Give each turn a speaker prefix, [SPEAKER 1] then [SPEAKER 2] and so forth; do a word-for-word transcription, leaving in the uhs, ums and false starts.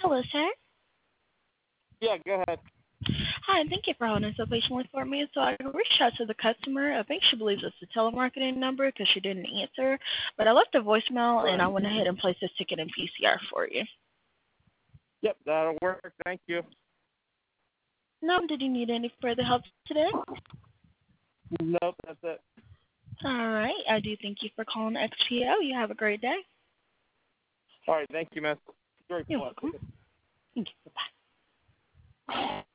[SPEAKER 1] Hello, sir.
[SPEAKER 2] Yeah, go ahead.
[SPEAKER 1] Hi, thank you for holding so patiently for me. So I reached out to the customer. I think she believes it's the telemarketing number because she didn't answer. But I left a voicemail and I went ahead and placed this ticket in P C R for you.
[SPEAKER 2] Yep, that'll work. Thank you.
[SPEAKER 1] No, did you need any further help today?
[SPEAKER 2] Nope, that's it.
[SPEAKER 1] All right. I do thank you for calling X P O. You have a great day.
[SPEAKER 2] All right, thank you, man. Very
[SPEAKER 1] You're
[SPEAKER 2] much.
[SPEAKER 1] welcome. Thank you. Bye.